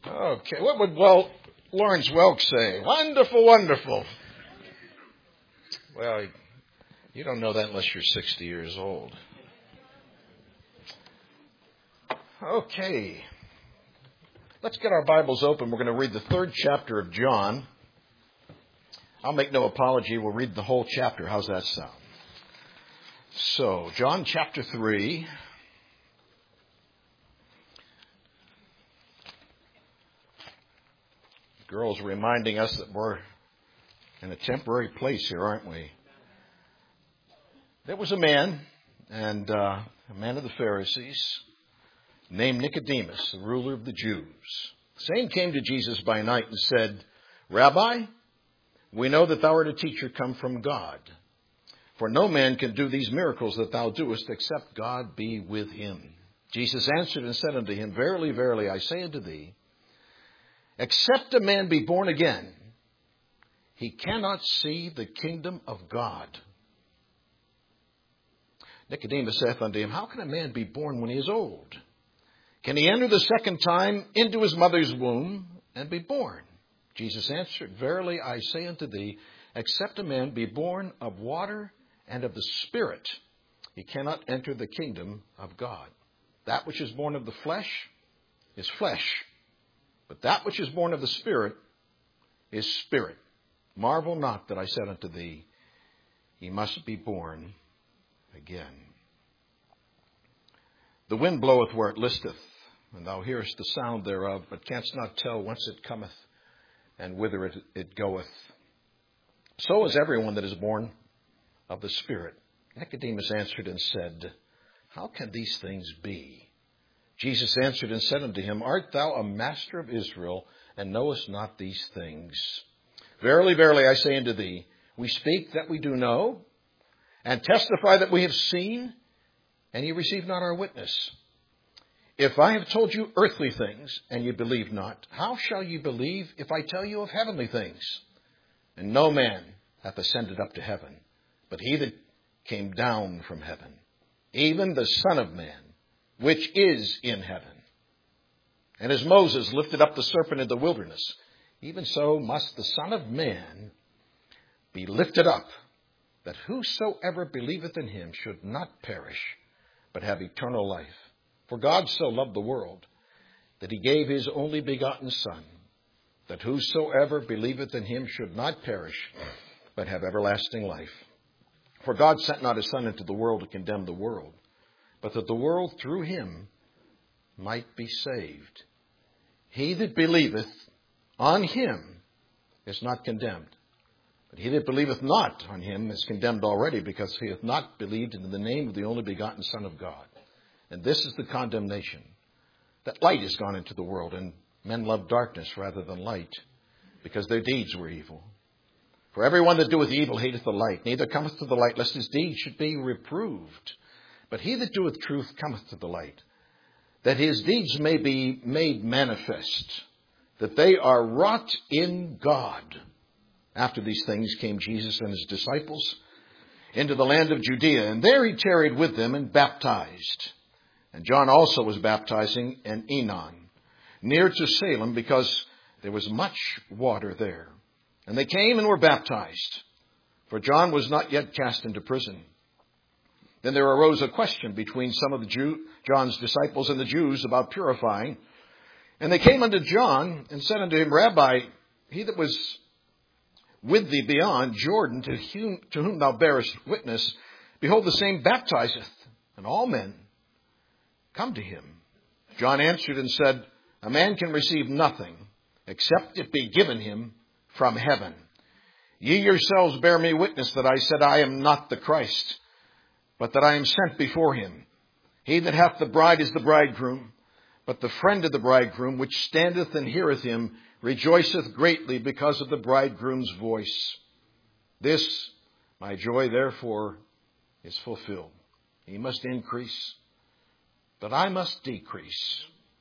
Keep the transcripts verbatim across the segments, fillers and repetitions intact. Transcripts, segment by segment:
Okay, what would well Lawrence Welk say? Wonderful, wonderful. Well, you don't know that unless you're sixty years old. Okay. Let's get our Bibles open. We're going to read the third chapter of John. I'll make no apology. We'll read the whole chapter. How's that sound? So, John chapter three. Girls reminding us that we're in a temporary place here, aren't we? There was a man, and uh, a man of the Pharisees, named Nicodemus, the ruler of the Jews. The same came to Jesus by night and said, Rabbi, we know that thou art a teacher come from God. For no man can do these miracles that thou doest, except God be with him. Jesus answered and said unto him, Verily, verily, I say unto thee, except a man be born again, he cannot see the kingdom of God. Nicodemus saith unto him, How can a man be born when he is old? Can he enter the second time into his mother's womb and be born? Jesus answered, Verily I say unto thee, except a man be born of water and of the Spirit, he cannot enter the kingdom of God. That which is born of the flesh is flesh, but that which is born of the Spirit is spirit. Marvel not that I said unto thee, Ye must be born again. The wind bloweth where it listeth, and thou hearest the sound thereof, but canst not tell whence it cometh and whither it, it goeth. So is everyone that is born of the Spirit. Nicodemus answered and said, How can these things be? Jesus answered and said unto him, Art thou a master of Israel, and knowest not these things? Verily, verily, I say unto thee, we speak that we do know, and testify that we have seen, and ye receive not our witness. If I have told you earthly things, and ye believe not, how shall ye believe if I tell you of heavenly things? And no man hath ascended up to heaven, but he that came down from heaven, even the Son of Man, which is in heaven. And as Moses lifted up the serpent in the wilderness, even so must the Son of Man be lifted up, that whosoever believeth in him should not perish, but have eternal life. For God so loved the world, that he gave his only begotten Son, that whosoever believeth in him should not perish, but have everlasting life. For God sent not his Son into the world to condemn the world, but that the world through him might be saved. He that believeth on him is not condemned, but he that believeth not on him is condemned already, because he hath not believed in the name of the only begotten Son of God. And this is the condemnation, that light is gone into the world, and men love darkness rather than light, because their deeds were evil. For everyone that doeth evil hateth the light, neither cometh to the light, lest his deeds should be reproved. But he that doeth truth cometh to the light, that his deeds may be made manifest, that they are wrought in God. After these things came Jesus and his disciples into the land of Judea, and there he tarried with them and baptized. And John also was baptizing in Enon, near to Salem, because there was much water there. And they came and were baptized, for John was not yet cast into prison. Then there arose a question between some of the Jew, John's disciples and the Jews about purifying. And they came unto John and said unto him, Rabbi, he that was with thee beyond Jordan, to whom, to whom thou bearest witness, behold, the same baptizeth, and all men come to him. John answered and said, A man can receive nothing, except it be given him from heaven. Ye yourselves bear me witness that I said, I am not the Christ, but that I am sent before him. He that hath the bride is the bridegroom, but the friend of the bridegroom, which standeth and heareth him, rejoiceth greatly because of the bridegroom's voice. This, my joy, therefore, is fulfilled. He must increase, but I must decrease.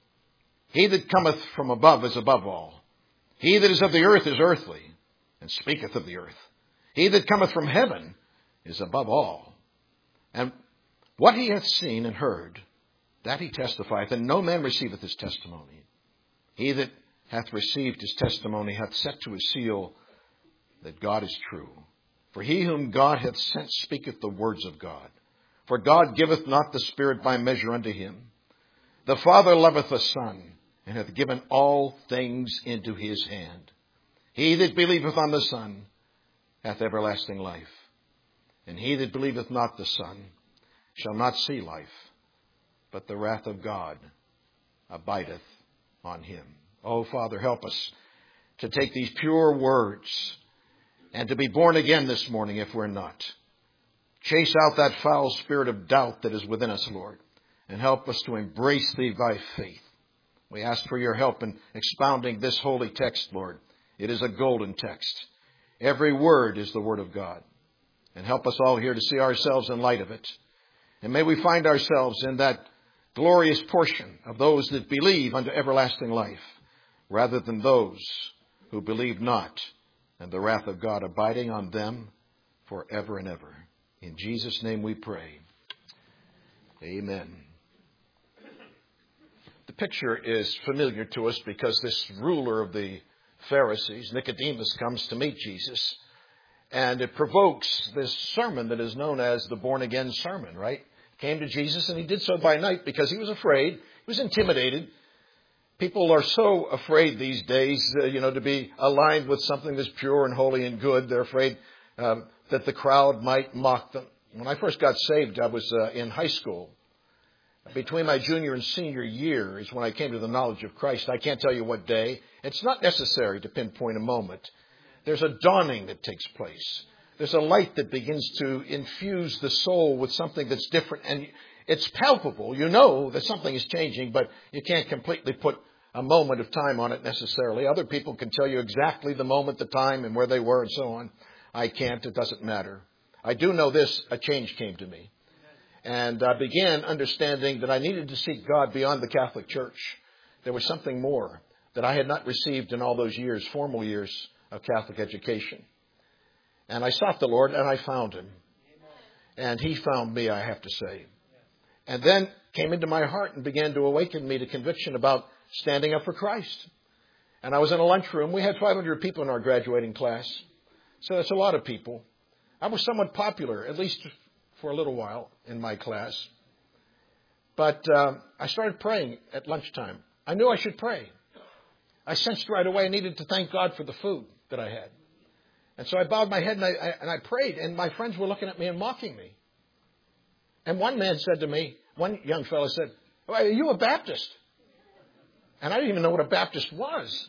He that cometh from above is above all. He that is of the earth is earthly, and speaketh of the earth. He that cometh from heaven is above all. And what he hath seen and heard, that he testifieth, and no man receiveth his testimony. He that hath received his testimony, hath set to his seal that God is true. For he whom God hath sent speaketh the words of God. For God giveth not the Spirit by measure unto him. The Father loveth the Son, and hath given all things into his hand. He that believeth on the Son hath everlasting life. And he that believeth not the Son shall not see life, but the wrath of God abideth on him. Oh, Father, help us to take these pure words and to be born again this morning if we're not. Chase out that foul spirit of doubt that is within us, Lord, and help us to embrace thee by faith. We ask for your help in expounding this holy text, Lord. It is a golden text. Every word is the word of God. And help us all here to see ourselves in light of it. And may we find ourselves in that glorious portion of those that believe unto everlasting life, rather than those who believe not, and the wrath of God abiding on them forever and ever. In Jesus' name we pray. Amen. The picture is familiar to us because this ruler of the Pharisees, Nicodemus, comes to meet Jesus. And it provokes this sermon that is known as the born-again sermon, right? Came to Jesus, and he did so by night because he was afraid. He was intimidated. People are so afraid these days, uh, you know, to be aligned with something that's pure and holy and good. They're afraid uh, that the crowd might mock them. When I first got saved, I was uh, in high school. Between my junior and senior year is when I came to the knowledge of Christ. I can't tell you what day. It's not necessary to pinpoint a moment. There's a dawning that takes place. There's a light that begins to infuse the soul with something that's different. And it's palpable. You know that something is changing, but you can't completely put a moment of time on it necessarily. Other people can tell you exactly the moment, the time, and where they were and so on. I can't. It doesn't matter. I do know this. A change came to me. And I began understanding that I needed to seek God beyond the Catholic Church. There was something more that I had not received in all those years, formal years of Catholic education. And I sought the Lord, and I found him. And he found me, I have to say. And then came into my heart and began to awaken me to conviction about standing up for Christ. And I was in a lunchroom. We had five hundred people in our graduating class. So that's a lot of people. I was somewhat popular, at least for a little while in my class. But uh, I started praying at lunchtime. I knew I should pray. I sensed right away I needed to thank God for the food that I had. And so I bowed my head and I, I, and I prayed, and my friends were looking at me and mocking me. And one man said to me, one young fellow said, "Well, are you a Baptist?" And I didn't even know what a Baptist was.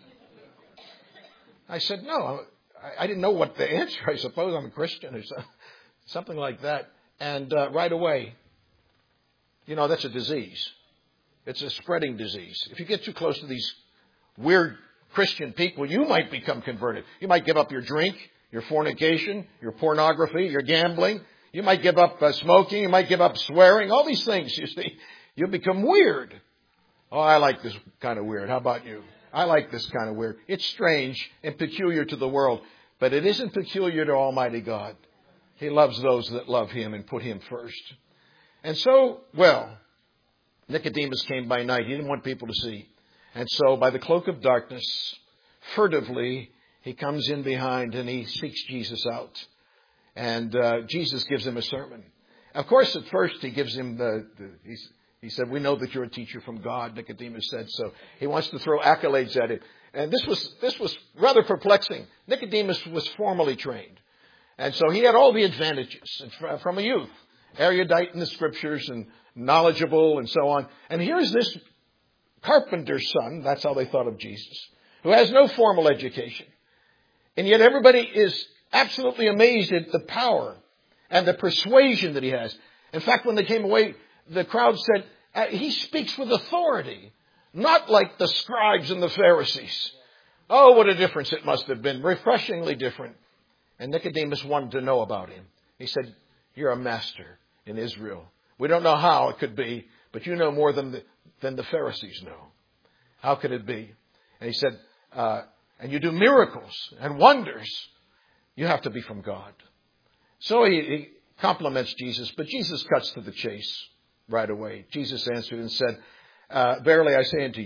I said, no, I, I didn't know what the answer. I suppose I'm a Christian or so, something like that. And uh, right away, you know, that's a disease. It's a spreading disease. If you get too close to these weird Christian people, you might become converted. You might give up your drink, your fornication, your pornography, your gambling. You might give up uh, smoking. You might give up swearing. All these things, you see. You'll become weird. Oh, I like this kind of weird. How about you? I like this kind of weird. It's strange and peculiar to the world, but it isn't peculiar to Almighty God. He loves those that love him and put him first. And so, well, Nicodemus came by night. He didn't want people to see. And so by the cloak of darkness, furtively, he comes in behind and he seeks Jesus out. And uh, Jesus gives him a sermon. Of course, at first he gives him the, the he's, he said, "We know that you're a teacher from God," Nicodemus said. So he wants to throw accolades at him. And this was this was rather perplexing. Nicodemus was formally trained. And so he had all the advantages from a youth, erudite in the scriptures and knowledgeable and so on. And here's this carpenter's son, that's how they thought of Jesus, who has no formal education. And yet everybody is absolutely amazed at the power and the persuasion that he has. In fact, when they came away, the crowd said, he speaks with authority, not like the scribes and the Pharisees. Oh, what a difference it must have been, refreshingly different. And Nicodemus wanted to know about him. He said, "You're a master in Israel. We don't know how it could be, but you know more than the, than the Pharisees know. How could it be?" And he said, uh, "And you do miracles and wonders. You have to be from God." So he, he compliments Jesus, but Jesus cuts to the chase right away. Jesus answered and said, uh, "Verily I say unto you,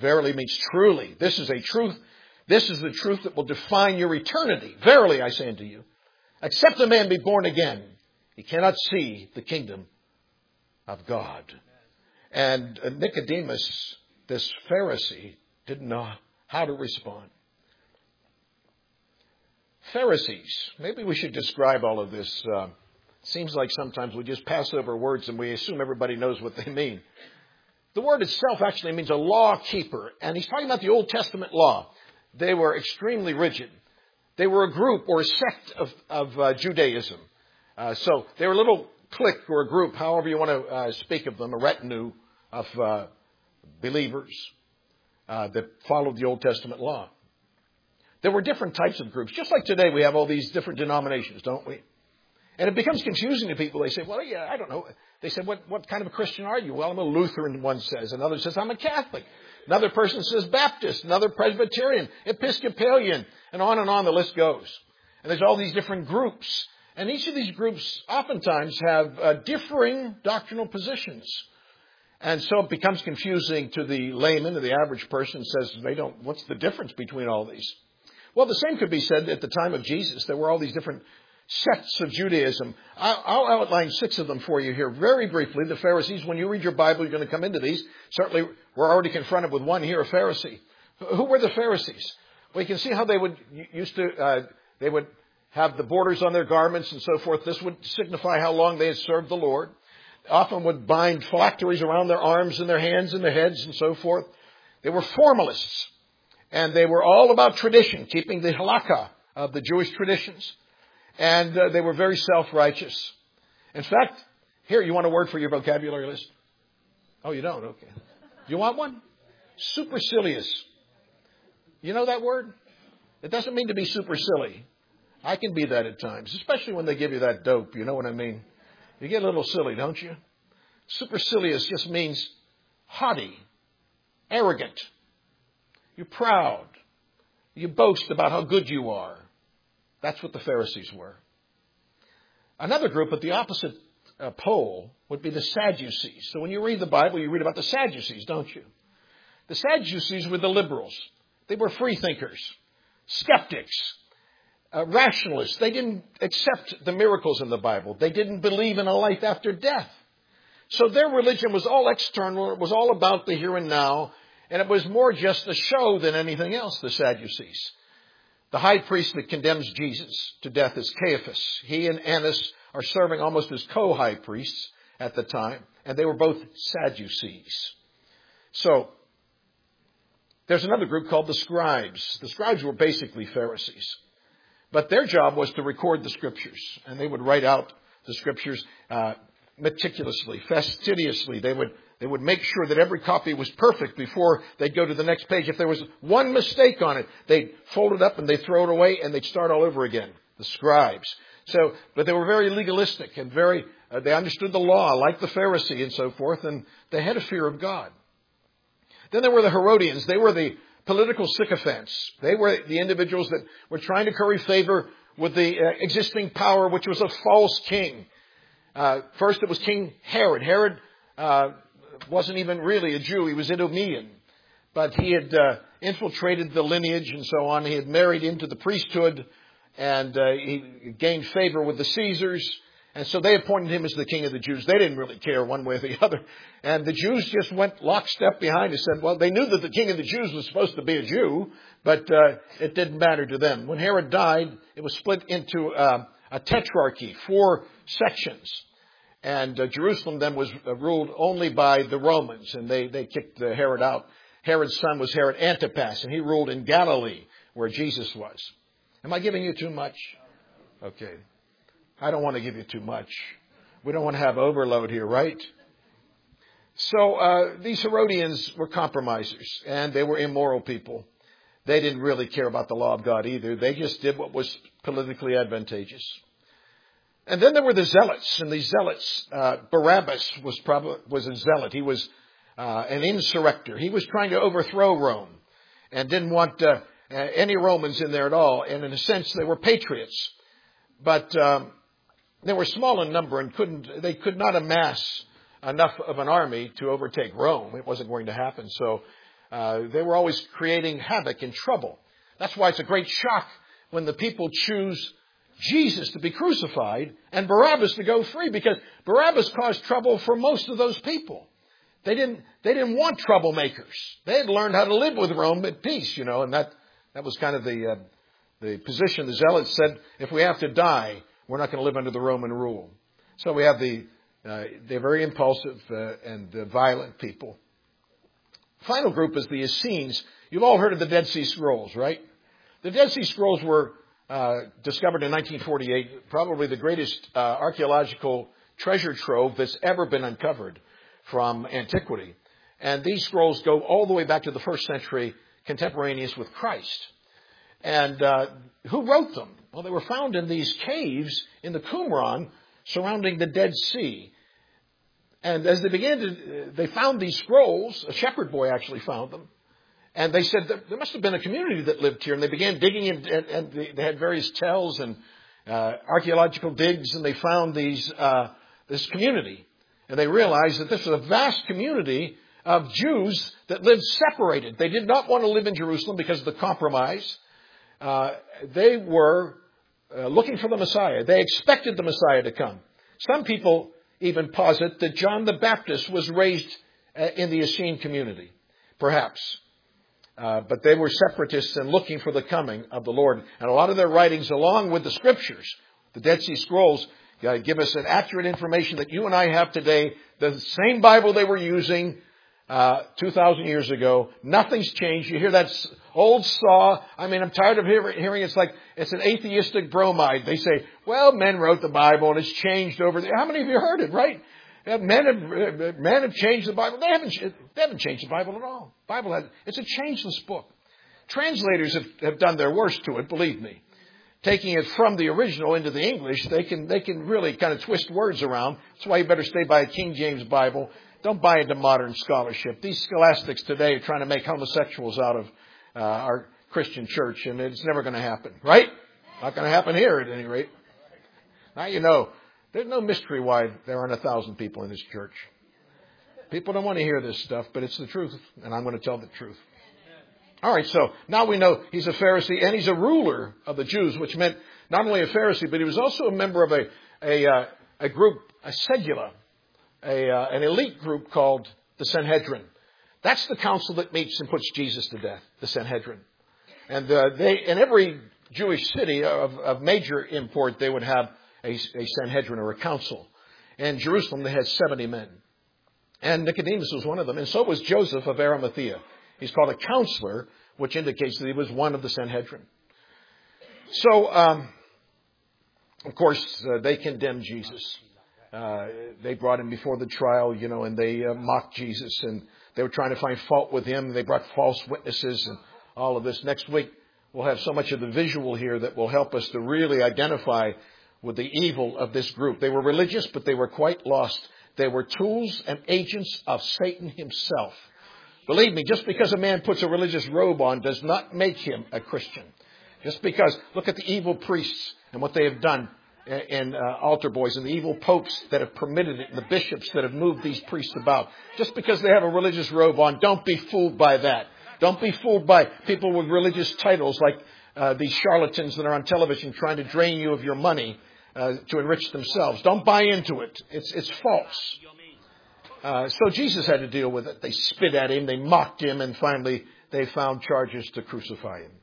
Verily means truly. This is a truth. This is the truth that will define your eternity. Verily, I say unto you, except a man be born again, he cannot see the kingdom of God. And Nicodemus, this Pharisee, didn't know how to respond. Pharisees. Maybe we should describe all of this. Uh, seems like sometimes we just pass over words and we assume everybody knows what they mean. The word itself actually means a law keeper. And he's talking about the Old Testament law. They were extremely rigid. They were a group or a sect of, of uh, Judaism. Uh, so they were a little clique or a group, however you want to uh, speak of them, a retinue of uh, believers uh, that followed the Old Testament law. There were different types of groups. Just like today, we have all these different denominations, don't we? And it becomes confusing to people. They say, well, yeah, I don't know. They say, what, what kind of a Christian are you? Well, I'm a Lutheran, one says. Another says, I'm a Catholic. Another person says Baptist. Another Presbyterian, Episcopalian, and on and on the list goes. And there's all these different groups. And each of these groups oftentimes have uh, differing doctrinal positions. And so it becomes confusing to the layman, to the average person, says, they don't, what's the difference between all these? Well, the same could be said at the time of Jesus. There were all these different sects of Judaism. I'll, I'll outline six of them for you here very briefly. The Pharisees, when you read your Bible, you're going to come into these. Certainly, we're already confronted with one here, a Pharisee. Who were the Pharisees? Well, you can see how they would used to, uh, they would have the borders on their garments and so forth. This would signify how long they had served the Lord. Often would bind phylacteries around their arms and their hands and their heads and so forth. They were formalists. And they were all about tradition, keeping the halakha of the Jewish traditions. And uh, they were very self-righteous. In fact, here, you want a word for your vocabulary list? Oh, you don't? Okay. You want one? Supercilious. You know that word? It doesn't mean to be super silly. I can be that at times, especially when they give you that dope. You know what I mean? You get a little silly, don't you? Supercilious just means haughty, arrogant. You're proud. You boast about how good you are. That's what the Pharisees were. Another group at the opposite uh, pole would be the Sadducees. So when you read the Bible, you read about the Sadducees, don't you? The Sadducees were the liberals. They were free thinkers, skeptics, uh, rationalists. They didn't accept the miracles in the Bible. They didn't believe in a life after death. So their religion was all external. It was all about the here and now. And it was more just a show than anything else, the Sadducees. The high priest that condemns Jesus to death is Caiaphas. He and Annas are serving almost as co-high priests at the time. And they were both Sadducees. So, there's another group called the scribes. The scribes were basically Pharisees. But their job was to record the scriptures. And they would write out the scriptures uh, meticulously, fastidiously. They would They would make sure that every copy was perfect before they'd go to the next page. If there was one mistake on it, they'd fold it up and they'd throw it away and they'd start all over again. The scribes. So, but they were very legalistic and very, uh, they understood the law like the Pharisee and so forth, and they had a fear of God. Then there were the Herodians. They were the political sycophants. They were the individuals that were trying to curry favor with the uh, existing power, which was a false king. Uh, first it was King Herod. Herod, uh, wasn't even really a Jew. He was Idumean. But he had uh, infiltrated the lineage and so on. He had married into the priesthood and uh, he gained favor with the Caesars. And so they appointed him as the king of the Jews. They didn't really care one way or the other. And the Jews just went lockstep behind and said, well, they knew that the king of the Jews was supposed to be a Jew, but uh, it didn't matter to them. When Herod died, it was split into uh, a tetrarchy, four sections. And uh, Jerusalem then was uh, ruled only by the Romans, and they, they kicked uh, Herod out. Herod's son was Herod Antipas, and he ruled in Galilee, where Jesus was. Am I giving you too much? Okay. I don't want to give you too much. We don't want to have overload here, right? So uh, these Herodians were compromisers, and they were immoral people. They didn't really care about the law of God either. They just did what was politically advantageous. And then there were the zealots, and these zealots, uh, Barabbas was probably was a zealot. He was uh, an insurrector. He was trying to overthrow Rome and didn't want uh, any Romans in there at all. And in a sense, they were patriots, but um, they were small in number and couldn't they could not amass enough of an army to overtake Rome. It wasn't going to happen. So Uh, they were always creating havoc and trouble. That's why it's a great shock when the people choose Jesus to be crucified and Barabbas to go free, because Barabbas caused trouble for most of those people. They didn't, they didn't want troublemakers. They had learned how to live with Rome at peace, you know, and that, that was kind of the, uh, the position. The Zealots said, if we have to die, we're not going to live under the Roman rule. So we have the, uh, they're very impulsive uh, and uh, violent people. Final group is the Essenes. You've all heard of the Dead Sea Scrolls, right? The Dead Sea Scrolls were uh, discovered in nineteen forty-eight, probably the greatest uh, archaeological treasure trove that's ever been uncovered from antiquity. And these scrolls go all the way back to the first century, contemporaneous with Christ. And uh, who wrote them? Well, they were found in these caves in the Qumran surrounding the Dead Sea. And as they began to, they found these scrolls. A shepherd boy actually found them. And they said that there must have been a community that lived here. And they began digging, in, and, and they had various tells and uh, archaeological digs, and they found these uh, this community. And they realized that this was a vast community of Jews that lived separated. They did not want to live in Jerusalem because of the compromise. Uh, they were uh, looking for the Messiah. They expected the Messiah to come. Some people even posit that John the Baptist was raised uh, in the Essene community, perhaps. Uh, but they were separatists and looking for the coming of the Lord. And a lot of their writings, along with the Scriptures, the Dead Sea Scrolls, uh, give us an accurate information that you and I have today. The same Bible they were using uh, two thousand years ago. Nothing's changed. You hear that old saw. I mean, I'm tired of hear, hearing it's like it's an atheistic bromide. They say, well, men wrote the Bible and it's changed over there. How many of you heard it, right? Men have, men have changed the Bible. They haven't, they haven't changed the Bible at all. Bible has, it's a changeless book. Translators have, have done their worst to it, believe me. Taking it from the original into the English, they can, they can really kind of twist words around. That's why you better stay by a King James Bible. Don't buy into modern scholarship. These scholastics today are trying to make homosexuals out of uh, our Christian church, and it's never going to happen, right? Not going to happen here at any rate. Now you know. There's no mystery why there aren't a thousand people in this church. People don't want to hear this stuff, but it's the truth, and I'm going to tell the truth. All right, so now we know he's a Pharisee, and he's a ruler of the Jews, which meant not only a Pharisee, but he was also a member of a a, uh, a group, a segula, a uh, an elite group called the Sanhedrin. That's the council that meets and puts Jesus to death, the Sanhedrin. And uh, they in every Jewish city of, of major import, they would have A, a Sanhedrin or a council. In Jerusalem, they had seventy men. And Nicodemus was one of them. And so was Joseph of Arimathea. He's called a counselor, which indicates that he was one of the Sanhedrin. So, um, of course, uh, they condemned Jesus. Uh, they brought him before the trial, you know, and they uh, mocked Jesus. And they were trying to find fault with him. They brought false witnesses and all of this. Next week, we'll have so much of the visual here that will help us to really identify with the evil of this group. They were religious, but they were quite lost. They were tools and agents of Satan himself. Believe me, just because a man puts a religious robe on does not make him a Christian. Just because, look at the evil priests and what they have done in uh, altar boys, and the evil popes that have permitted it, and the bishops that have moved these priests about. Just because they have a religious robe on, don't be fooled by that. Don't be fooled by people with religious titles like uh, these charlatans that are on television trying to drain you of your money Uh, to enrich themselves. Don't buy into it. It's it's false. Uh, so Jesus had to deal with it. They spit at him. They mocked him. And finally, they found charges to crucify him.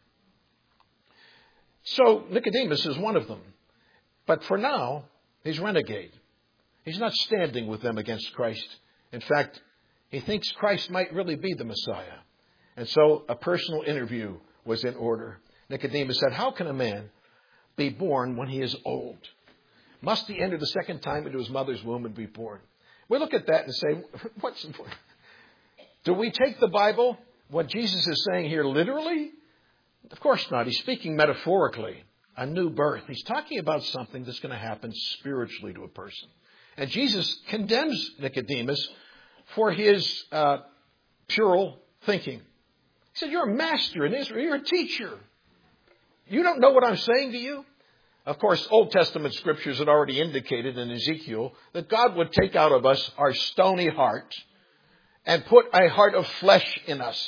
So Nicodemus is one of them. But for now, he's renegade. He's not standing with them against Christ. In fact, he thinks Christ might really be the Messiah. And so a personal interview was in order. Nicodemus said, how can a man be born when he is old? Must he enter the second time into his mother's womb and be born? We look at that and say, what's do we take the Bible, what Jesus is saying here, literally? Of course not. He's speaking metaphorically. A new birth. He's talking about something that's going to happen spiritually to a person. And Jesus condemns Nicodemus for his uh, puerile thinking. He said, you're a master in Israel. You're a teacher. You don't know what I'm saying to you? Of course, Old Testament scriptures had already indicated in Ezekiel that God would take out of us our stony heart and put a heart of flesh in us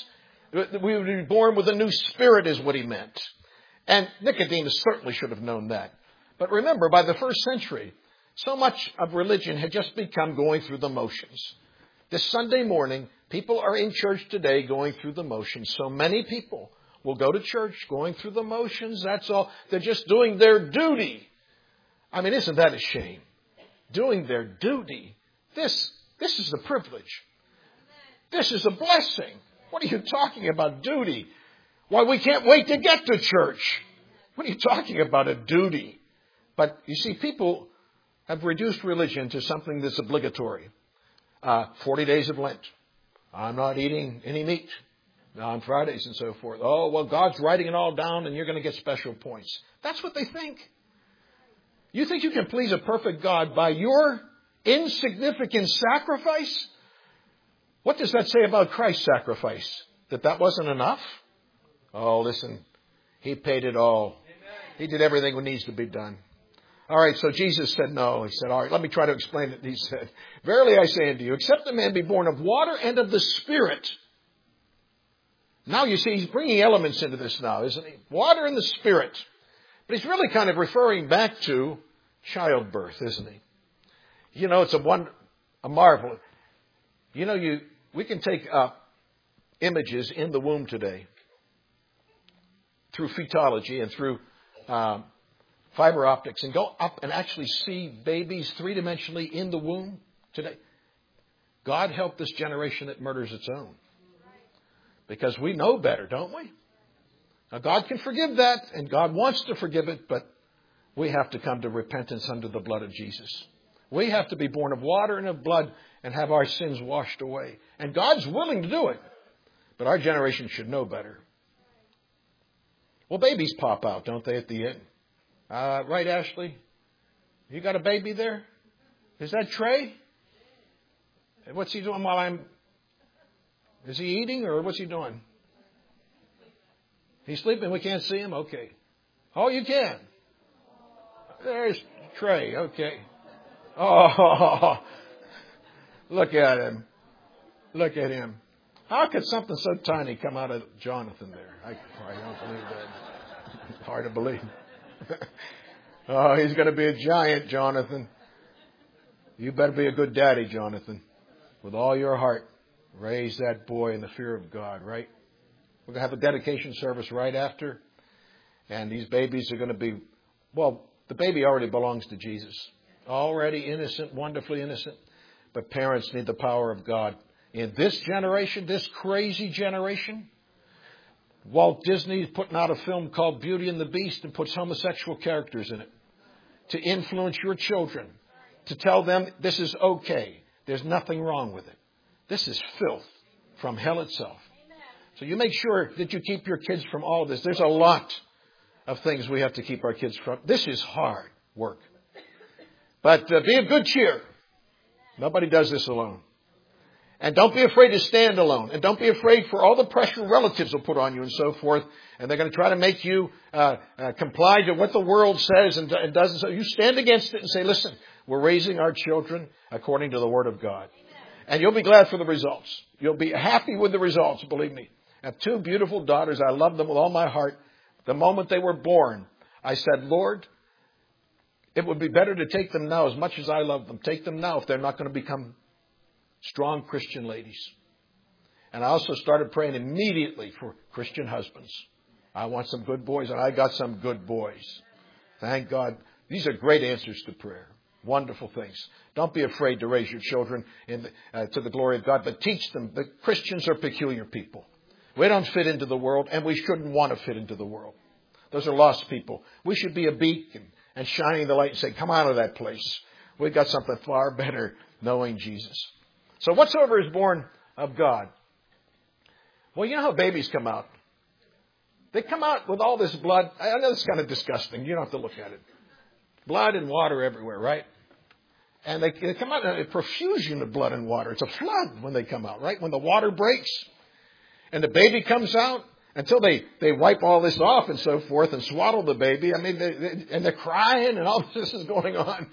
We would be born with a new spirit is what he meant. And Nicodemus certainly should have known that. But remember, by the first century, so much of religion had just become going through the motions. This Sunday morning, people are in church today going through the motions. So many people will go to church going through the motions. That's all. They're just doing their duty. I mean, isn't that a shame? Doing their duty. This, this is a privilege. This is a blessing. What are you talking about, duty? Why, we can't wait to get to church. What are you talking about, a duty? But you see, people have reduced religion to something that's obligatory. Uh, forty days of Lent. I'm not eating any meat on Fridays and so forth. Oh, well, God's writing it all down and you're going to get special points. That's what they think. You think you can please a perfect God by your insignificant sacrifice? What does that say about Christ's sacrifice? That that wasn't enough? Oh, listen, he paid it all. He did everything that needs to be done. All right, so Jesus said no. He said, all right, let me try to explain it. He said, verily I say unto you, except a man be born of water and of the Spirit. Now you see, he's bringing elements into this now, isn't he? Water and the Spirit. But he's really kind of referring back to childbirth, isn't he? You know, it's a one, a marvel. You know, you we can take uh, images in the womb today through fetology and through uh, fiber optics and go up and actually see babies three-dimensionally in the womb today. God help this generation that murders its own. Because we know better, don't we? Now, God can forgive that, and God wants to forgive it, but we have to come to repentance under the blood of Jesus. We have to be born of water and of blood and have our sins washed away. And God's willing to do it, but our generation should know better. Well, babies pop out, don't they, at the end? Uh, right, Ashley? You got a baby there? Is that Trey? What's he doing while I'm... Is he eating or what's he doing? He's sleeping. We can't see him? Okay. Oh, you can. There's Trey. Okay. Oh, look at him. Look at him. How could something so tiny come out of Jonathan there? I, I don't believe that. Hard to believe. Oh, he's going to be a giant, Jonathan. You better be a good daddy, Jonathan. With all your heart, raise that boy in the fear of God, right? We're going to have a dedication service right after. And these babies are going to be, well, the baby already belongs to Jesus. Already innocent, wonderfully innocent. But parents need the power of God. In this generation, this crazy generation, Walt Disney is putting out a film called Beauty and the Beast and puts homosexual characters in it to influence your children, to tell them this is okay. There's nothing wrong with it. This is filth from hell itself. So you make sure that you keep your kids from all of this. There's a lot of things we have to keep our kids from. This is hard work. But uh, be of good cheer. Nobody does this alone. And don't be afraid to stand alone. And don't be afraid for all the pressure relatives will put on you and so forth. And they're going to try to make you uh, uh, comply to what the world says and, and doesn't. So you stand against it and say, listen, we're raising our children according to the Word of God. And you'll be glad for the results. You'll be happy with the results, believe me. I have two beautiful daughters. I love them with all my heart. The moment they were born, I said, Lord, it would be better to take them now as much as I love them. Take them now if they're not going to become strong Christian ladies. And I also started praying immediately for Christian husbands. I want some good boys, and I got some good boys. Thank God. These are great answers to prayer. Wonderful things. Don't be afraid to raise your children in the, uh, to the glory of God, but teach them that Christians are peculiar people. We don't fit into the world, and we shouldn't want to fit into the world. Those are lost people. We should be a beacon and shining the light and say, come out of that place. We've got something far better, knowing Jesus. So whatsoever is born of God. Well, you know how babies come out? They come out with all this blood. I know it's kind of disgusting. You don't have to look at it. Blood and water everywhere, right? And they, they come out in a profusion of blood and water. It's a flood when they come out, right? When the water breaks and the baby comes out, until they, they wipe all this off and so forth and swaddle the baby. I mean, they, they, and they're crying and all this is going on.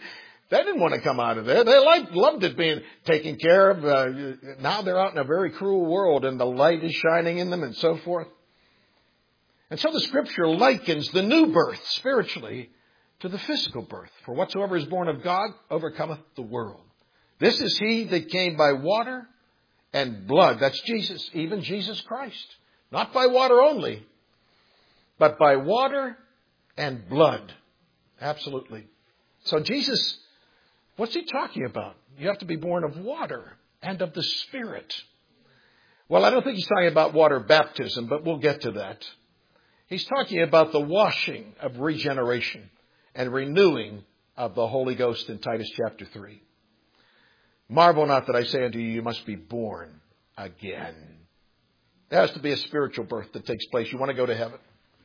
They didn't want to come out of there. They liked, loved it being taken care of. Uh, now they're out in a very cruel world and the light is shining in them and so forth. And so the Scripture likens the new birth spiritually to the physical birth. For whatsoever is born of God overcometh the world. This is he that came by water and blood. That's Jesus, even Jesus Christ. Not by water only, but by water and blood. Absolutely. So Jesus, what's he talking about? You have to be born of water and of the Spirit. Well, I don't think he's talking about water baptism, but we'll get to that. He's talking about the washing of regeneration and renewing of the Holy Ghost in Titus chapter three. Marvel not that I say unto you, you must be born again. There has to be a spiritual birth that takes place. You want to go to heaven?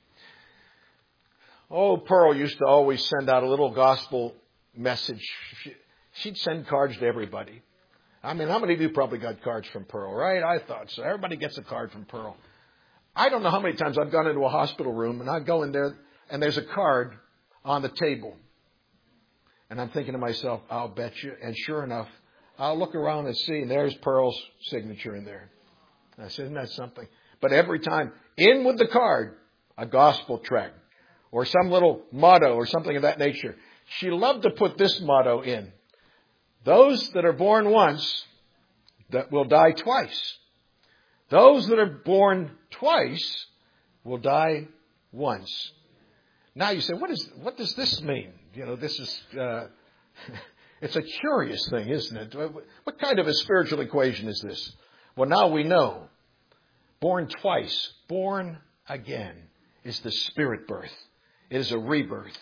Oh, Pearl used to always send out a little gospel message. She'd send cards to everybody. I mean, how many of you probably got cards from Pearl, right? I thought so. Everybody gets a card from Pearl. I don't know how many times I've gone into a hospital room and I go in there and there's a card on the table. And I'm thinking to myself, I'll bet you. And sure enough, I'll look around and see, and there's Pearl's signature in there. And I said, isn't that something? But every time, in with the card, a gospel tract or some little motto or something of that nature. She loved to put this motto in. Those that are born once that will die twice. Those that are born twice will die once. Now you say, what is, what does this mean? You know, this is, uh, it's a curious thing, isn't it? What kind of a spiritual equation is this? Well, now we know. Born twice, born again, is the spirit birth. It is a rebirth.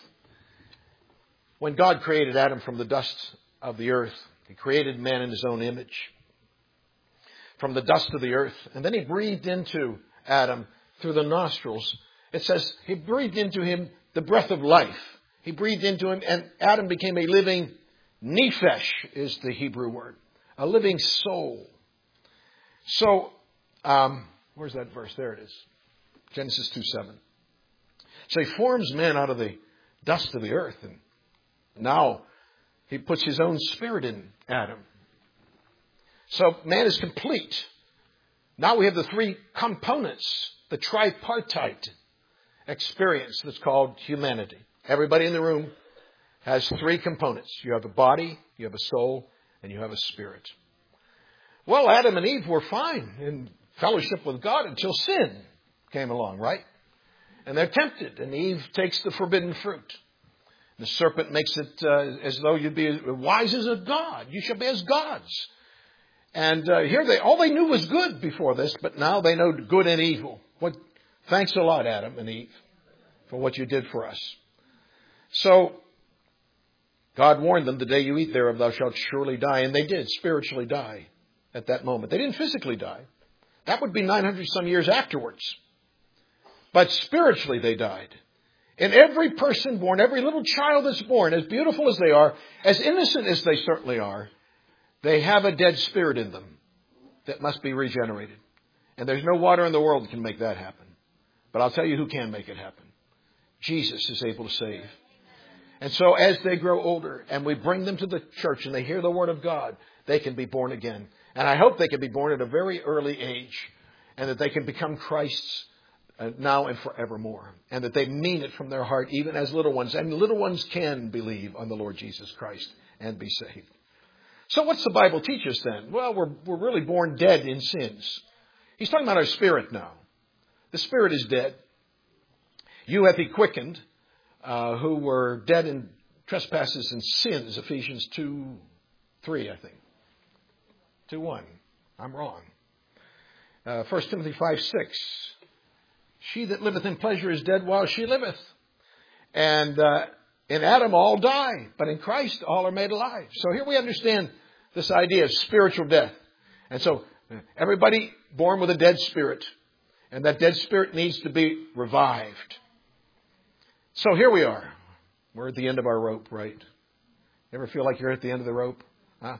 When God created Adam from the dust of the earth, He created man in His own image. From the dust of the earth. And then He breathed into Adam through the nostrils. It says He breathed into him the breath of life. He breathed into him and Adam became a living nephesh is the Hebrew word. A living soul. So, um, where's that verse? There it is. Genesis two seven. So He forms man out of the dust of the earth. And now He puts His own spirit in Adam. So man is complete. Now we have the three components, the tripartite experience that's called humanity. Everybody in the room has three components. You have a body, you have a soul, and you have a spirit. Well, Adam and Eve were fine in fellowship with God until sin came along, right? And they're tempted, and Eve takes the forbidden fruit. The serpent makes it uh, as though you'd be as wise as a god. You shall be as gods. And uh, here they, all they knew was good before this, but now they know good and evil. What? Thanks a lot, Adam and Eve, for what you did for us. So, God warned them, the day you eat thereof, thou shalt surely die. And they did spiritually die at that moment. They didn't physically die. That would be nine hundred some years afterwards. But spiritually they died. And every person born, every little child that's born, as beautiful as they are, as innocent as they certainly are, they have a dead spirit in them that must be regenerated. And there's no water in the world that can make that happen. But I'll tell you who can make it happen. Jesus is able to save. And so as they grow older and we bring them to the church and they hear the word of God, they can be born again. And I hope they can be born at a very early age and that they can become Christ's uh, now and forevermore. And that they mean it from their heart, even as little ones. And little ones can believe on the Lord Jesus Christ and be saved. So what's the Bible teach us then? Well, we're, we're really born dead in sins. He's talking about our spirit now. The spirit is dead. You hath He quickened, uh, who were dead in trespasses and sins. Ephesians two, three, I think. two, one. I'm wrong. Uh, First Timothy five, six. She that liveth in pleasure is dead while she liveth. And uh, in Adam all die, but in Christ all are made alive. So here we understand this idea of spiritual death. And so everybody born with a dead spirit. And that dead spirit needs to be revived. So here we are. We're at the end of our rope, right? Ever feel like you're at the end of the rope? Huh?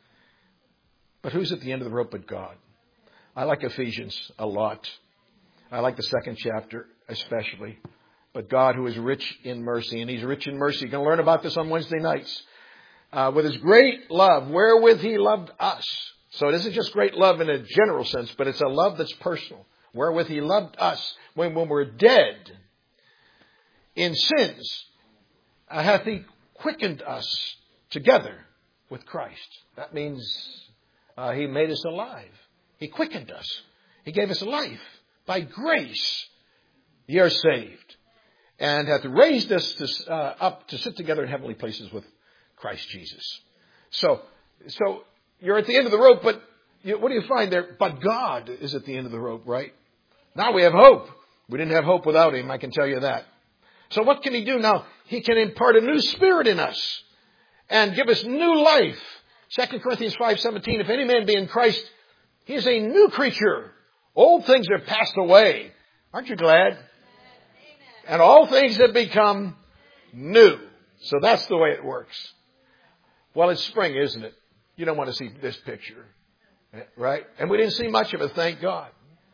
But who's at the end of the rope but God? I like Ephesians a lot. I like the second chapter especially. But God, who is rich in mercy, and He's rich in mercy. You're going to learn about this on Wednesday nights. Uh, with his great love, wherewith he loved us. So it isn't just great love in a general sense, but it's a love that's personal. Wherewith he loved us when, when we're dead in sins, uh, hath he quickened us together with Christ. That means uh, he made us alive. He quickened us. He gave us life. By grace, ye are saved. And hath raised us to, uh, up to sit together in heavenly places with Christ Jesus. So, so you're at the end of the rope, but you, what do you find there? But God is at the end of the rope, right? Now we have hope. We didn't have hope without him, I can tell you that. So what can he do now? He can impart a new spirit in us and give us new life. Second Corinthians five seventeen, if any man be in Christ, he is a new creature. Old things are passed away. Aren't you glad? Amen. And all things have become new. So that's the way it works. Well, it's spring, isn't it? You don't want to see this picture, right? And we didn't see much of it, thank God.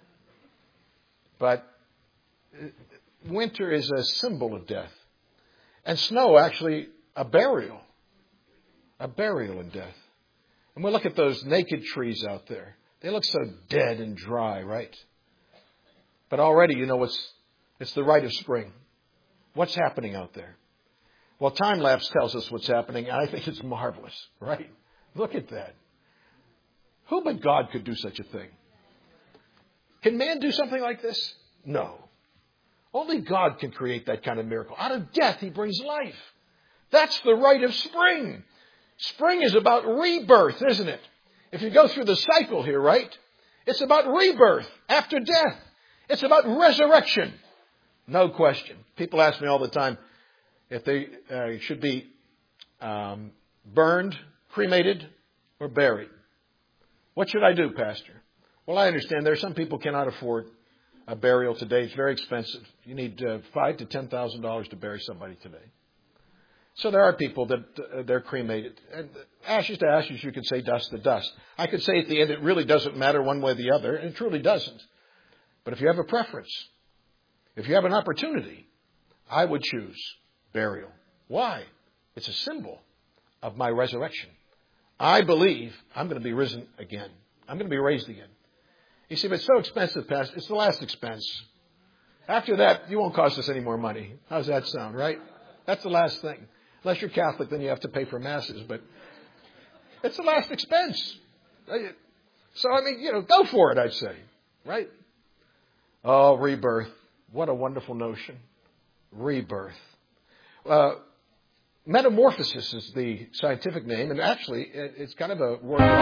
But winter is a symbol of death. And snow, actually, a burial. A burial in death. And we look at those naked trees out there. They look so dead and dry, right? But already, you know, it's, it's the rite of spring. What's happening out there? Well, time-lapse tells us what's happening. I think it's marvelous, right? Look at that. Who but God could do such a thing? Can man do something like this? No. Only God can create that kind of miracle. Out of death, he brings life. That's the rite of spring. Spring is about rebirth, isn't it? If you go through the cycle here, right? It's about rebirth after death. It's about resurrection. No question. People ask me all the time if they uh, should be um, burned, cremated, or buried. What should I do, Pastor? Well, I understand there are some people cannot afford a burial today. It's very expensive. You need uh, five to ten thousand dollars to bury somebody today. So there are people that uh, they're cremated. And ashes to ashes, you could say dust to dust. I could say at the end it really doesn't matter one way or the other, and it truly doesn't. But if you have a preference, if you have an opportunity, I would choose burial. Why? It's a symbol of my resurrection. I believe I'm going to be risen again. I'm going to be raised again. You see, but it's so expensive, Pastor. It's the last expense. After that, you won't cost us any more money. How's that sound, right? That's the last thing. Unless you're Catholic, then you have to pay for masses. But it's the last expense. So, I mean, you know, go for it, I'd say. Right? Oh, rebirth. What a wonderful notion. Rebirth. Uh, metamorphosis is the scientific name. And actually, it's kind of a word. I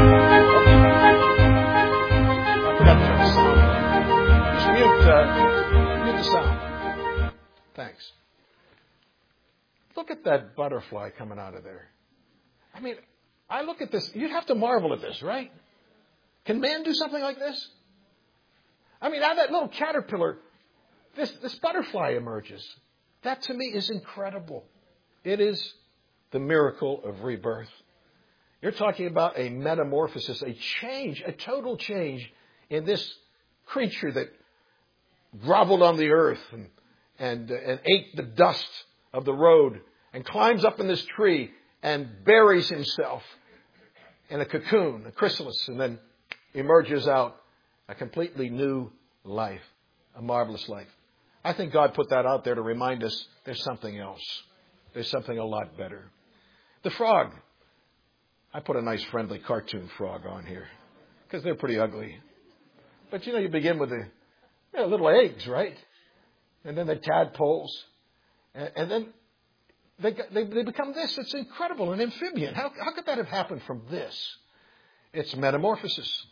forgot to turn the sound on. Just mute, uh, mute the sound. Thanks. Look at that butterfly coming out of there. I mean, I look at this. You'd have to marvel at this, right? Can man do something like this? I mean, out of that little caterpillar, this, this butterfly emerges. That to me is incredible. It is the miracle of rebirth. You're talking about a metamorphosis, a change, a total change in this creature that groveled on the earth and, and, uh, and ate the dust of the road and climbs up in this tree and buries himself in a cocoon, a chrysalis, and then emerges out a completely new life, a marvelous life. I think God put that out there to remind us there's something else. There's something a lot better. The frog. I put a nice friendly cartoon frog on here because they're pretty ugly. But you know, you begin with the you know, little eggs, right? And then the tadpoles. And, and then they, they they become this. It's incredible, an amphibian. How, how could that have happened from this? It's metamorphosis.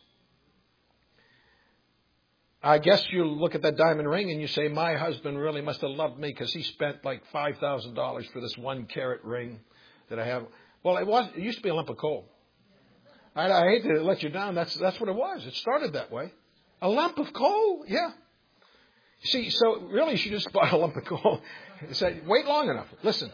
I guess you look at that diamond ring and you say, my husband really must have loved me because he spent like five thousand dollars for this one carat ring that I have. Well, it was. It used to be a lump of coal. I, I hate to let you down. That's that's what it was. It started that way. A lump of coal? Yeah. See, so really she just bought a lump of coal. Said, wait long enough. Listen.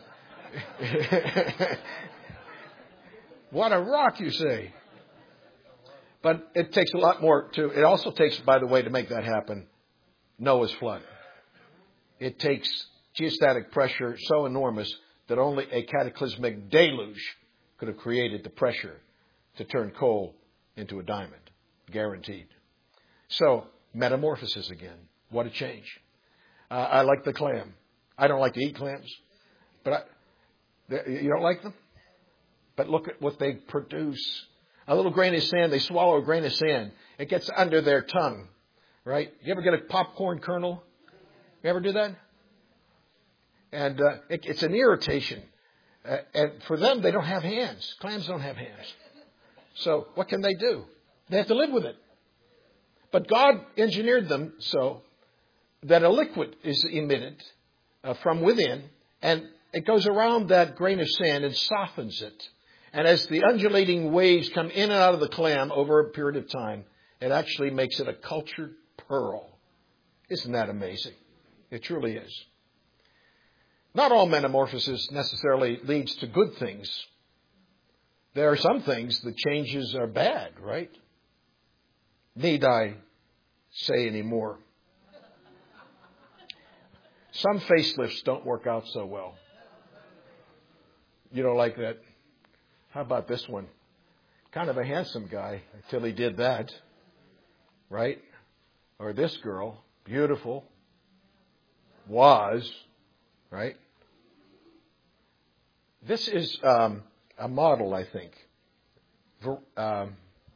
What a rock, you say. But it takes a lot more to, it also takes, by the way, to make that happen, Noah's flood. It takes geostatic pressure so enormous that only a cataclysmic deluge could have created the pressure to turn coal into a diamond. Guaranteed. So, metamorphosis again. What a change. Uh, I like the clam. I don't like to eat clams. But I, you don't like them? But look at what they produce. A little grain of sand, they swallow a grain of sand. It gets under their tongue. Right? You ever get a popcorn kernel? You ever do that? And uh, it, it's an irritation. Uh, and for them, they don't have hands. Clams don't have hands. So what can they do? They have to live with it. But God engineered them so that a liquid is emitted uh, from within, and it goes around that grain of sand and softens it. And as the undulating waves come in and out of the clam over a period of time, it actually makes it a cultured pearl. Isn't that amazing? It truly is. Not all metamorphosis necessarily leads to good things. There are some things the changes are bad, right? Need I say any more? Some facelifts don't work out so well. You don't like that? How about this one? Kind of a handsome guy until he did that, right? Or this girl, beautiful, was, right? This is um, a model, I think. Ver, um,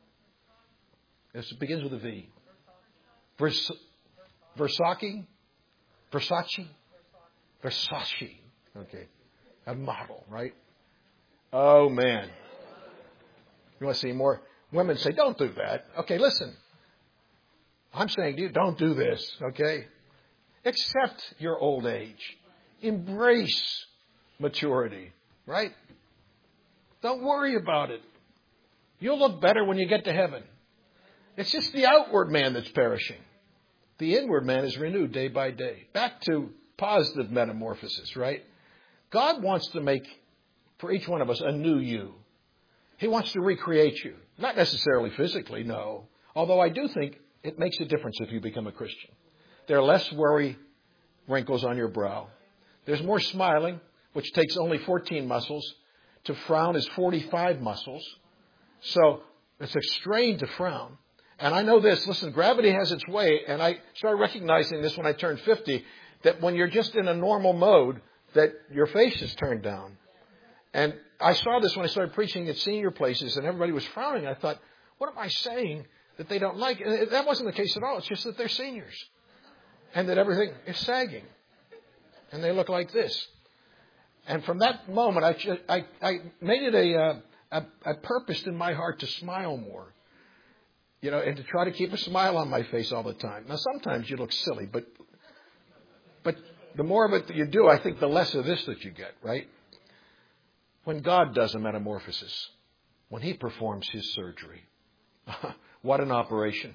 this begins with a V. Vers, Versace? Versace? Versace. Okay. A model, right? Oh, man. You want to see more? Women say, don't do that. Okay, listen. I'm saying to you, don't do this, okay? Accept your old age. Embrace maturity, right? Don't worry about it. You'll look better when you get to heaven. It's just the outward man that's perishing. The inward man is renewed day by day. Back to positive metamorphosis, right? God wants to make, for each one of us, a new you. He wants to recreate you. Not necessarily physically, no. Although I do think it makes a difference if you become a Christian. There are less worry wrinkles on your brow. There's more smiling, which takes only fourteen muscles. To frown is forty-five muscles. So it's a strain to frown. And I know this, listen, gravity has its way, and I started recognizing this when I turned fifty, that when you're just in a normal mode, that your face is turned down. And I saw this when I started preaching at senior places, and everybody was frowning. I thought, what am I saying that they don't like? And that wasn't the case at all. It's just that they're seniors, and that everything is sagging, and they look like this. And from that moment, I, I, I made it a, uh, a, a purpose in my heart to smile more. You know, and to try to keep a smile on my face all the time. Now, sometimes you look silly, but but the more of it that you do, I think the less of this that you get, right? When God does a metamorphosis, when He performs His surgery, what an operation.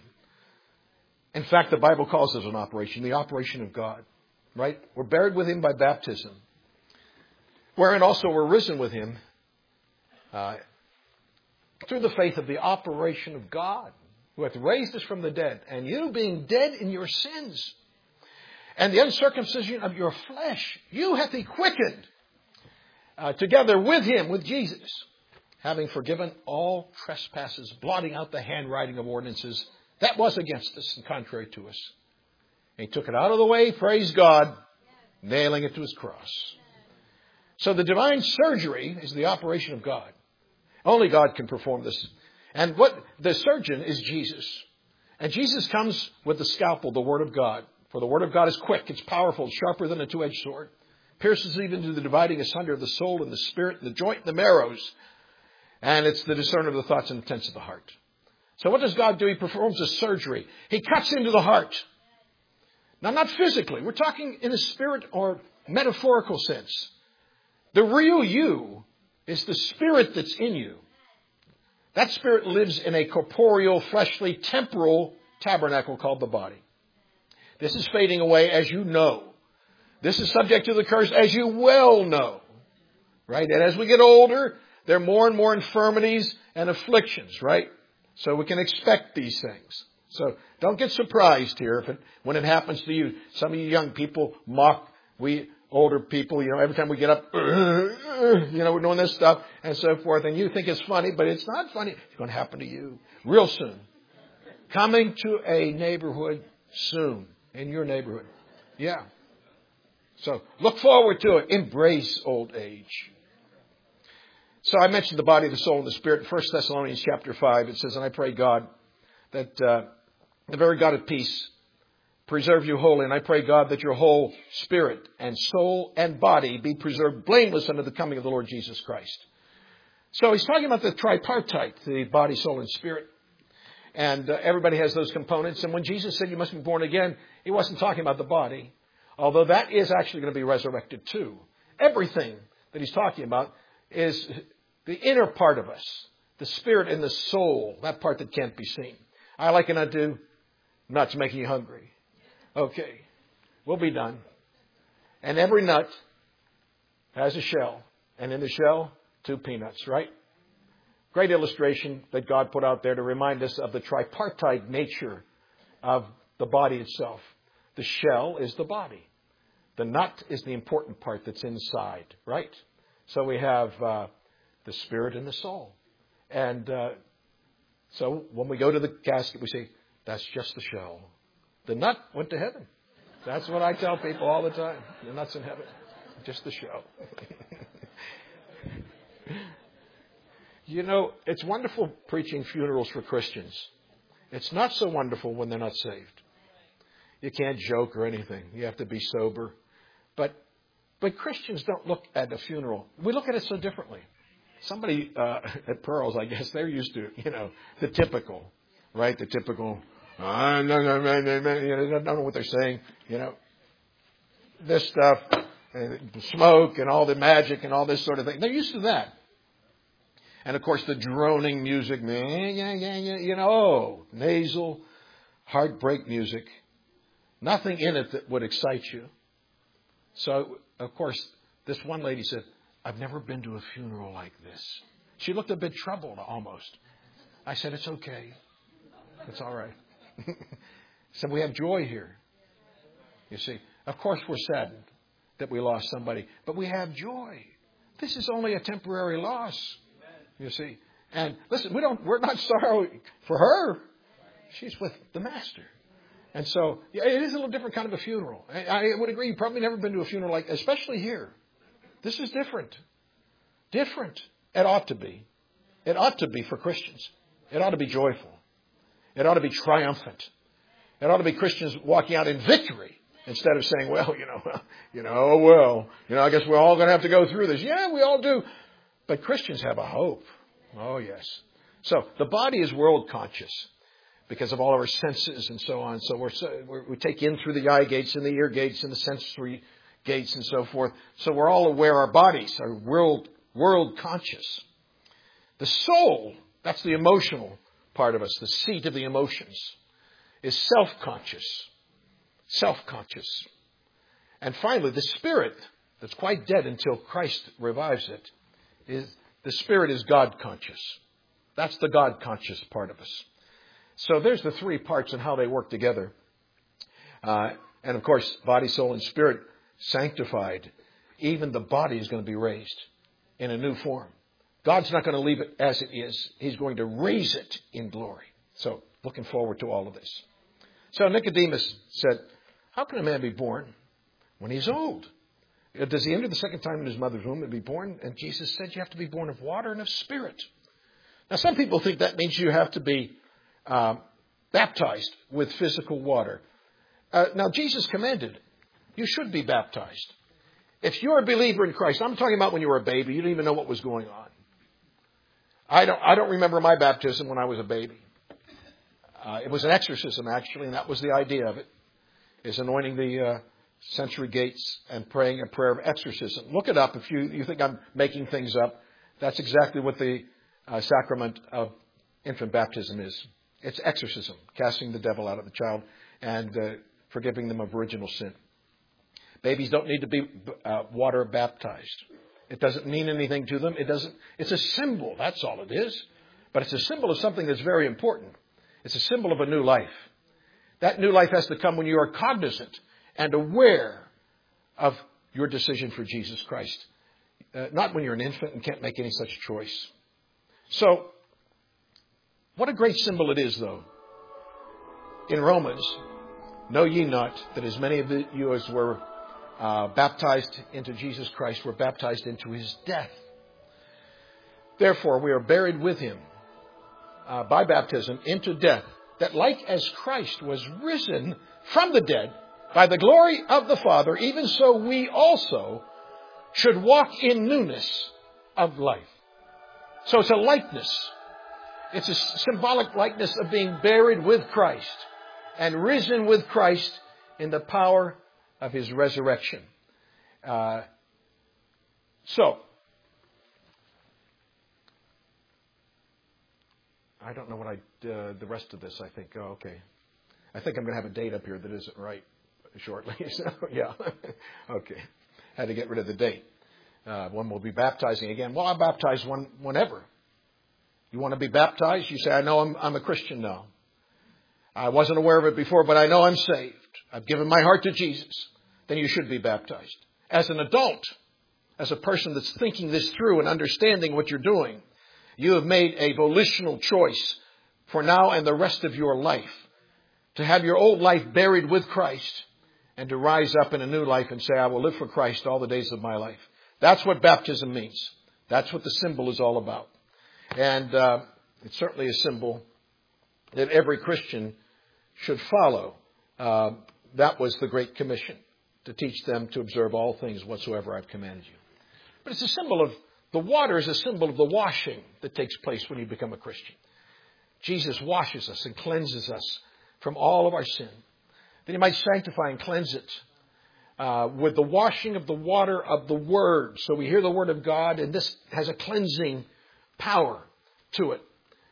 In fact, the Bible calls it an operation, the operation of God, right? We're buried with Him by baptism, wherein also we're risen with Him uh, through the faith of the operation of God, who hath raised us from the dead, and you being dead in your sins, and the uncircumcision of your flesh, you hath He quickened uh, together with Him, with Jesus, having forgiven all trespasses, blotting out the handwriting of ordinances that was against us and contrary to us. And He took it out of the way, praise God, nailing it to His cross. So the divine surgery is the operation of God. Only God can perform this. And what the surgeon is Jesus. And Jesus comes with the scalpel, the Word of God. For the Word of God is quick, it's powerful, it's sharper than a two-edged sword. Pierces even to the dividing asunder of the soul and the spirit, and the joint and the marrows. And it's the discerner of the thoughts and intents of the heart. So what does God do? He performs a surgery. He cuts into the heart. Now, not physically. We're talking in a spirit or metaphorical sense. The real you is the spirit that's in you. That spirit lives in a corporeal, fleshly, temporal tabernacle called the body. This is fading away, as you know. This is subject to the curse, as you well know. Right? And as we get older, there are more and more infirmities and afflictions, right? So we can expect these things. So don't get surprised here if it, when it happens to you. Some of you young people mock. We older people, you know, every time we get up, you know, we're doing this stuff and so forth. And you think it's funny, but it's not funny. It's going to happen to you real soon. Coming to a neighborhood soon in your neighborhood. Yeah. So look forward to it. Embrace old age. So I mentioned the body, the soul, and the spirit. First Thessalonians chapter five, it says, and I pray God that uh, the very God of peace preserve you wholly. And I pray God that your whole spirit and soul and body be preserved blameless unto the coming of the Lord Jesus Christ. So he's talking about the tripartite, the body, soul, and spirit. And uh, everybody has those components. And when Jesus said you must be born again, he wasn't talking about the body. Although that is actually going to be resurrected too. Everything that he's talking about is the inner part of us. The spirit and the soul. That part that can't be seen. I liken it to nuts making you hungry. Okay. We'll be done. And every nut has a shell. And in the shell, two peanuts, right? Great illustration that God put out there to remind us of the tripartite nature of the body itself. The shell is the body. The nut is the important part that's inside, right? So we have uh, the spirit and the soul. And uh, so when we go to the casket, we say, that's just the shell. The nut went to heaven. That's what I tell people all the time. The nut's in heaven. Just the shell. You know, it's wonderful preaching funerals for Christians. It's not so wonderful when they're not saved. You can't joke or anything. You have to be sober. But but Christians don't look at a funeral. We look at it so differently. Somebody uh, at Pearls, I guess, they're used to, you know, the typical, right? The typical, uh, no, no, no, no, no, you know, don't know what they're saying, you know. This stuff, and smoke and all the magic and all this sort of thing. They're used to that. And, of course, the droning music, you know, oh, nasal, heartbreak music. Nothing in it that would excite you. So, of course, this one lady said, I've never been to a funeral like this. She looked a bit troubled almost. I said, it's okay. It's all right. So we have joy here. You see, of course we're saddened that we lost somebody, but we have joy. This is only a temporary loss. You see. And listen, we don't, we're not sorry for her. She's with the Master. And so, yeah, it is a little different kind of a funeral. I, I would agree. You've probably never been to a funeral like, especially here. This is different. Different. It ought to be. It ought to be for Christians. It ought to be joyful. It ought to be triumphant. It ought to be Christians walking out in victory instead of saying, well, you know, you know, oh, well, you know, I guess we're all going to have to go through this. Yeah, we all do. But Christians have a hope. Oh, yes. So the body is world conscious because of all of our senses and so on. So we're, we're, we take in through the eye gates and the ear gates and the sensory gates and so forth. So we're all aware our bodies are world, world conscious. The soul, that's the emotional part of us, the seat of the emotions, is self-conscious. Self-conscious. And finally, the spirit, that's quite dead until Christ revives it, is the spirit is God-conscious. That's the God-conscious part of us. So there's the three parts and how they work together. Uh, and of course, body, soul, and spirit sanctified. Even the body is going to be raised in a new form. God's not going to leave it as it is. He's going to raise it in glory. So looking forward to all of this. So Nicodemus said, how can a man be born when he's old? Does he enter the second time in his mother's womb and be born? And Jesus said you have to be born of water and of spirit. Now some people think that means you have to be uh, baptized with physical water. Uh, now Jesus commanded you should be baptized. If you're a believer in Christ, I'm talking about when you were a baby, you didn't even know what was going on. I don't, I don't remember my baptism when I was a baby. Uh, it was an exorcism, actually, and that was the idea of it, is anointing the uh, sensory gates and praying a prayer of exorcism. Look it up if you, you think I'm making things up. That's exactly what the uh, sacrament of infant baptism is. It's exorcism, casting the devil out of the child and uh, forgiving them of original sin. Babies don't need to be uh, water baptized. It doesn't mean anything to them. It doesn't. It's a symbol. That's all it is. But it's a symbol of something that's very important. It's a symbol of a new life. That new life has to come when you are cognizant and aware of your decision for Jesus Christ. Uh, not when you're an infant and can't make any such choice. So, what a great symbol it is, though. In Romans, know ye not that as many of you as were uh, baptized into Jesus Christ were baptized into his death. Therefore, we are buried with him uh, by baptism into death, that like as Christ was risen from the dead by the glory of the Father, even so we also should walk in newness of life. So it's a likeness. It's a symbolic likeness of being buried with Christ and risen with Christ in the power of his resurrection. Uh, so, I don't know what I, uh, the rest of this, I think, oh, okay. I think I'm going to have a date up here that isn't right shortly. So, yeah. Okay. Had to get rid of the date. Uh, one will be baptizing again. Well, I'll baptize one whenever. You want to be baptized? You say, I know I'm, I'm a Christian now. I wasn't aware of it before, but I know I'm saved. I've given my heart to Jesus. Then you should be baptized. As an adult, as a person that's thinking this through and understanding what you're doing, you have made a volitional choice for now and the rest of your life to have your old life buried with Christ and to rise up in a new life and say, I will live for Christ all the days of my life. That's what baptism means. That's what the symbol is all about. And uh, it's certainly a symbol that every Christian should follow. Uh, that was the Great Commission, to teach them to observe all things whatsoever I've commanded you. But it's a symbol of, the water is a symbol of the washing that takes place when you become a Christian. Jesus washes us and cleanses us from all of our sin. Then he might sanctify and cleanse it uh, with the washing of the water of the Word. So we hear the Word of God, and this has a cleansing power to it.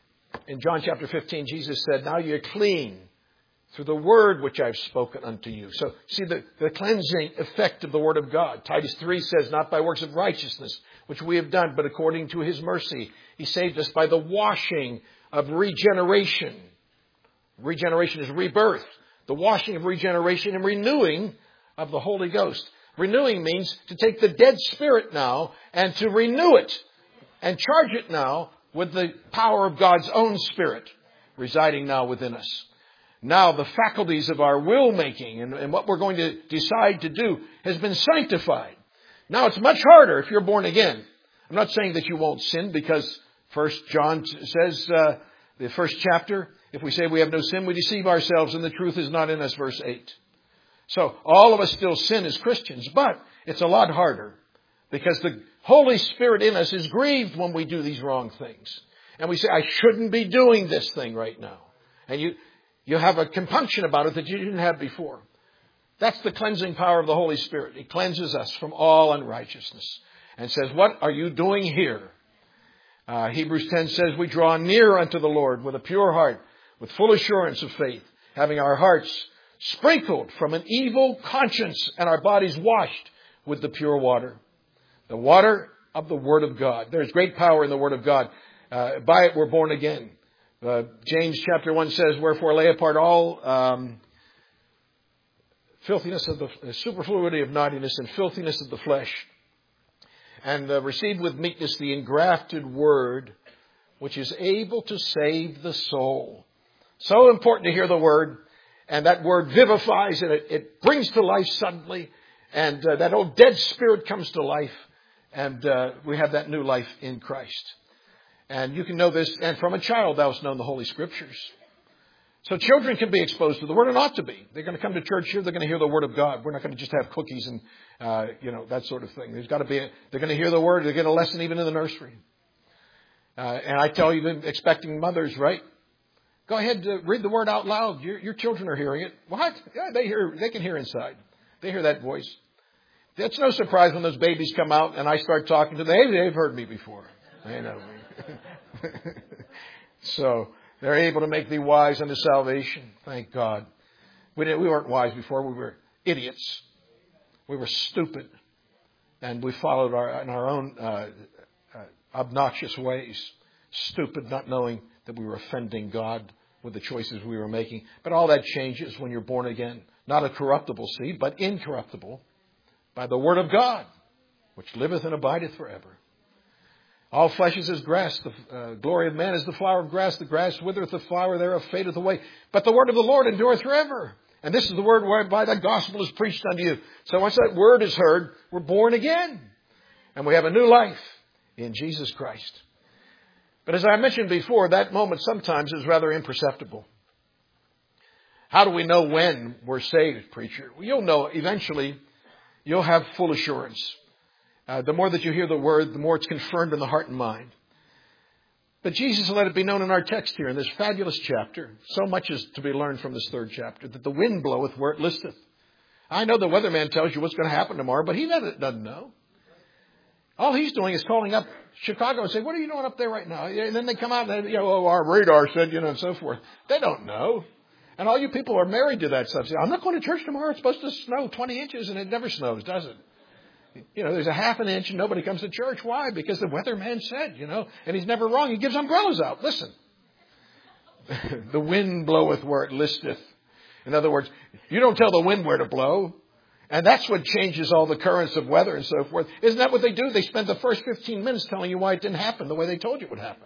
In John chapter fifteen, Jesus said, now you're clean through the word which I've spoken unto you. So see the, the cleansing effect of the Word of God. Titus three says, not by works of righteousness, which we have done, but according to his mercy. He saved us by the washing of regeneration. Regeneration is rebirth. The washing of regeneration and renewing of the Holy Ghost. Renewing means to take the dead spirit now and to renew it and charge it now with the power of God's own Spirit residing now within us. Now the faculties of our will making and, and what we're going to decide to do has been sanctified. Now it's much harder if you're born again. I'm not saying that you won't sin, because First John says, uh, the first chapter, if we say we have no sin, we deceive ourselves and the truth is not in us, verse eight. So all of us still sin as Christians, but it's a lot harder because the Holy Spirit in us is grieved when we do these wrong things. And we say, I shouldn't be doing this thing right now. And you, you have a compunction about it that you didn't have before. That's the cleansing power of the Holy Spirit. He cleanses us from all unrighteousness and says, what are you doing here? Uh, Hebrews ten says, we draw near unto the Lord with a pure heart, with full assurance of faith, having our hearts sprinkled from an evil conscience and our bodies washed with the pure water. The water of the Word of God. There's great power in the Word of God. Uh, by it we're born again. Uh, James chapter one says, wherefore lay apart all um, filthiness of the uh, superfluity of naughtiness and filthiness of the flesh, and uh, receive with meekness the engrafted word, which is able to save the soul. So important to hear the word, and that word vivifies, and it, it brings to life suddenly, and uh, that old dead spirit comes to life, and uh, we have that new life in Christ. And you can know this, and from a child thou hast known the Holy Scriptures. So children can be exposed to the Word, and ought to be. They're going to come to church here. They're going to hear the Word of God. We're not going to just have cookies and, uh, you know, that sort of thing. There's got to be, a, they're going to hear the Word. They get a lesson even in the nursery. Uh, and I tell you, expecting mothers, right? Go ahead, uh, read the Word out loud. Your, your children are hearing it. What? Yeah, they hear. They can hear inside. They hear that voice. It's no surprise when those babies come out and I start talking to them. Hey, they've heard me before. They know me. So they're able to make thee wise unto salvation. Thank God. We didn't, we weren't wise before. We were idiots. We were stupid. And we followed our, in our own uh, uh, obnoxious ways. Stupid, not knowing that we were offending God with the choices we were making. But all that changes when you're born again. Not a corruptible seed, but incorruptible. by the word of God, which liveth and abideth forever. All flesh is as grass. The uh, glory of man is the flower of grass. The grass withereth, the flower thereof fadeth away. But the word of the Lord endureth forever. And this is the word whereby the gospel is preached unto you. So once that word is heard, we're born again. And we have a new life in Jesus Christ. But as I mentioned before, that moment sometimes is rather imperceptible. How do we know when we're saved, preacher? Well, you'll know eventually. You'll have full assurance. Uh, the more that you hear the word, the more it's confirmed in the heart and mind. But Jesus let it be known in our text here in this fabulous chapter. So much is to be learned from this third chapter, that the wind bloweth where it listeth. I know the weatherman tells you what's going to happen tomorrow, but he doesn't know. All he's doing is calling up Chicago and saying, what are you doing up there right now? And then they come out and they, you know, oh, our radar said, you know, and so forth. They don't know. And all you people are married to that stuff. Say, I'm not going to church tomorrow. It's supposed to snow twenty inches, and it never snows, does it? You know, there's a half an inch and nobody comes to church. Why? Because the weatherman said, you know, and he's never wrong. He gives umbrellas out. Listen. The wind bloweth where it listeth. In other words, you don't tell the wind where to blow. And that's what changes all the currents of weather and so forth. Isn't that what they do? They spend the first fifteen minutes telling you why it didn't happen the way they told you it would happen.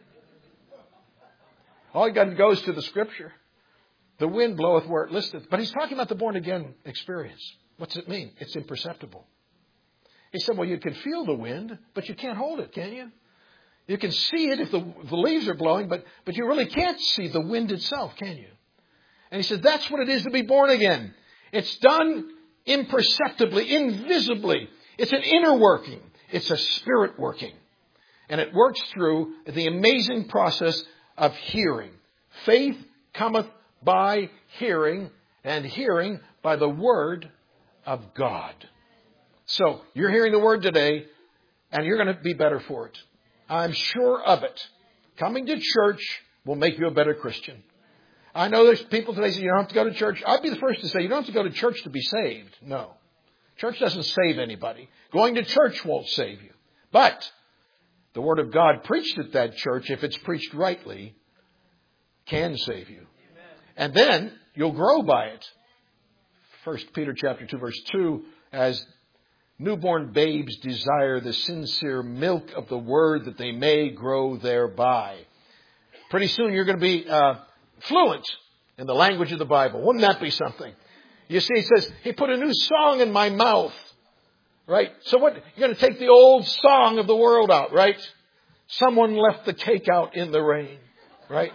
All you got to go is to the scripture. The wind bloweth where it listeth. But he's talking about the born again experience. What's it mean? It's imperceptible. He said, well, you can feel the wind, but you can't hold it, can you? You can see it if the, the leaves are blowing, but, but you really can't see the wind itself, can you? And he said, that's what it is to be born again. It's done imperceptibly, invisibly. It's an inner working. It's a spirit working. And it works through the amazing process of hearing. Faith cometh by hearing, and hearing by the word of God. So, you're hearing the word today, and you're going to be better for it. I'm sure of it. Coming to church will make you a better Christian. I know there's people today say you don't have to go to church. I'd be the first to say you don't have to go to church to be saved. No. Church doesn't save anybody. Going to church won't save you. But the word of God preached at that church, if it's preached rightly, can save you. And then you'll grow by it. First Peter chapter two, verse two, as newborn babes desire the sincere milk of the word that they may grow thereby. Pretty soon you're going to be uh, fluent in the language of the Bible. Wouldn't that be something? You see, he says, he put a new song in my mouth. Right? So what? You're going to take the old song of the world out, right? Someone left the cake out in the rain. Right?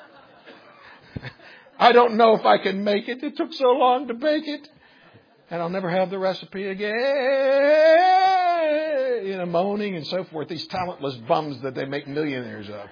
I don't know if I can make it. It took so long to bake it. And I'll never have the recipe again. You know, moaning and so forth. These talentless bums that they make millionaires of.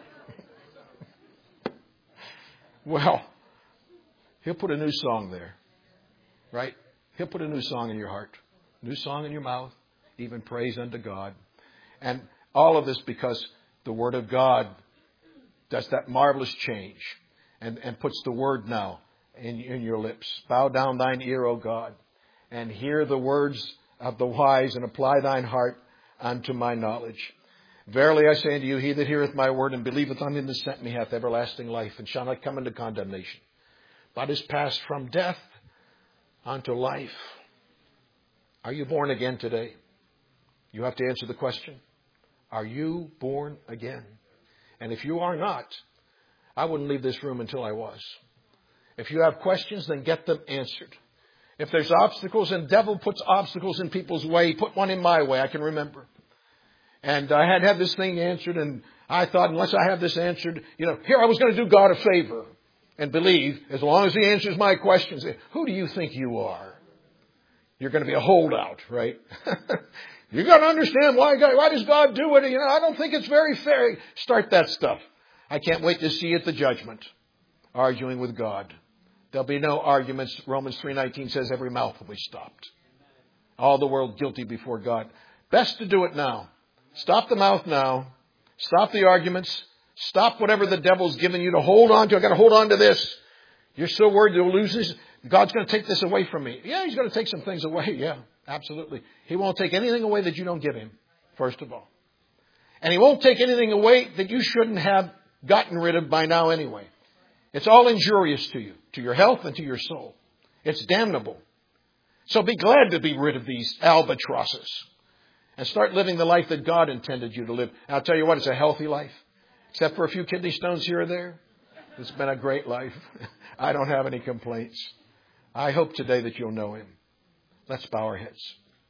Well, he'll put a new song there. Right? He'll put a new song in your heart. New song in your mouth. Even praise unto God. And all of this because the Word of God does that marvelous change. And, and puts the Word now in, in your lips. Bow down thine ear, O God. And hear the words of the wise, and apply thine heart unto my knowledge. Verily I say unto you, he that heareth my word and believeth on him that sent me hath everlasting life, and shall not come into condemnation, but is passed from death unto life. Are you born again today? You have to answer the question. Are you born again? And if you are not, I wouldn't leave this room until I was. If you have questions, then get them answered. If there's obstacles, and the devil puts obstacles in people's way, he put one in my way, I can remember. And I had had this thing answered, and I thought, unless I have this answered, you know, here I was going to do God a favor and believe, as long as he answers my questions. Who do you think you are? You're going to be a holdout, right? You've got to understand why God, why does God do it? You know, I don't think it's very fair. Start that stuff. I can't wait to see you at the judgment, arguing with God. There'll be no arguments. Romans three nineteen says every mouth will be stopped. All the world guilty before God. Best to do it now. Stop the mouth now. Stop the arguments. Stop whatever the devil's given you to hold on to. I've got to hold on to this. You're so worried you'll lose this. God's going to take this away from me. Yeah, he's going to take some things away. Yeah, absolutely. He won't take anything away that you don't give him, first of all. And he won't take anything away that you shouldn't have gotten rid of by now anyway. It's all injurious to you, to your health and to your soul. It's damnable. So be glad to be rid of these albatrosses and start living the life that God intended you to live. And I'll tell you what, it's a healthy life. Except for a few kidney stones here or there. It's been a great life. I don't have any complaints. I hope today that you'll know Him. Let's bow our heads.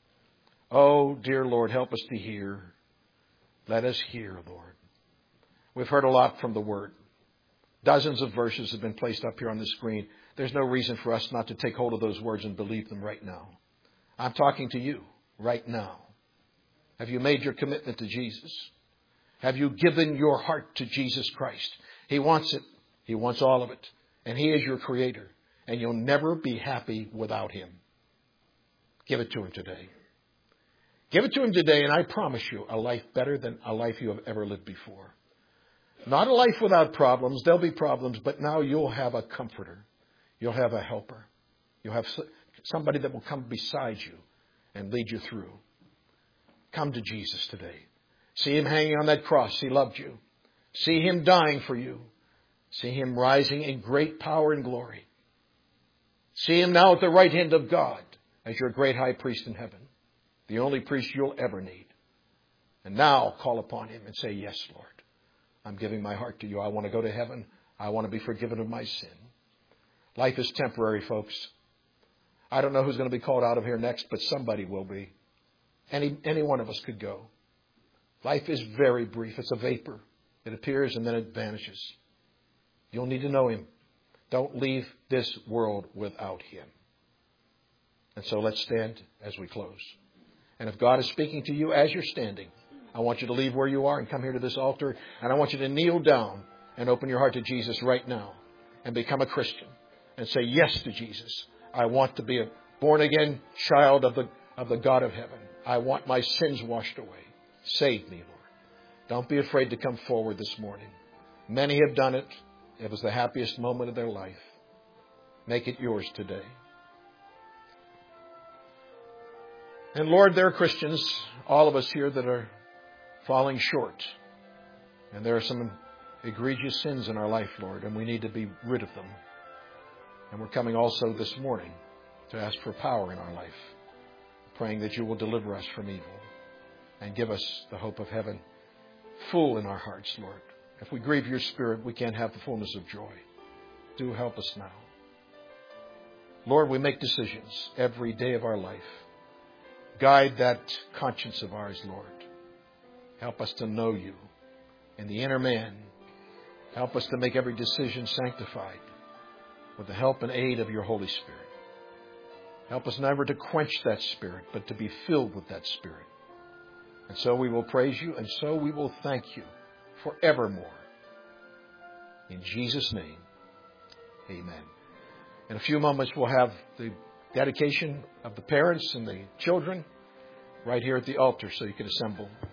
Oh, dear Lord, help us to hear. Let us hear, Lord. We've heard a lot from the Word. Dozens of verses have been placed up here on the screen. There's no reason for us not to take hold of those words and believe them right now. I'm talking to you right now. Have you made your commitment to Jesus? Have you given your heart to Jesus Christ? He wants it. He wants all of it. And He is your Creator. And you'll never be happy without Him. Give it to Him today. Give it to Him today, and I promise you a life better than a life you have ever lived before. Not a life without problems. There'll be problems, but now you'll have a comforter. You'll have a helper. You'll have somebody that will come beside you and lead you through. Come to Jesus today. See Him hanging on that cross. He loved you. See Him dying for you. See Him rising in great power and glory. See Him now at the right hand of God as your great high priest in heaven. The only priest you'll ever need. And now call upon Him and say, yes, Lord. I'm giving my heart to you. I want to go to heaven. I want to be forgiven of my sin. Life is temporary, folks. I don't know who's going to be called out of here next, but somebody will be. Any, any one of us could go. Life is very brief. It's a vapor. It appears and then it vanishes. You'll need to know Him. Don't leave this world without Him. And so let's stand as we close. And if God is speaking to you as you're standing, I want you to leave where you are and come here to this altar. And I want you to kneel down and open your heart to Jesus right now and become a Christian and say yes to Jesus. I want to be a born-again child of the, of the God of heaven. I want my sins washed away. Save me, Lord. Don't be afraid to come forward this morning. Many have done it. It was the happiest moment of their life. Make it yours today. And Lord, there are Christians, all of us here, that are falling short. And there are some egregious sins in our life, Lord, and we need to be rid of them. And we're coming also this morning to ask for power in our life, praying that you will deliver us from evil and give us the hope of heaven full in our hearts, Lord. If we grieve your Spirit, we can't have the fullness of joy. Do help us now. Lord, we make decisions every day of our life. Guide that conscience of ours, Lord. Help us to know you in the inner man. Help us to make every decision sanctified with the help and aid of your Holy Spirit. Help us never to quench that Spirit, but to be filled with that Spirit. And so we will praise you, and so we will thank you forevermore. In Jesus' name, amen. In a few moments, we'll have the dedication of the parents and the children right here at the altar so you can assemble.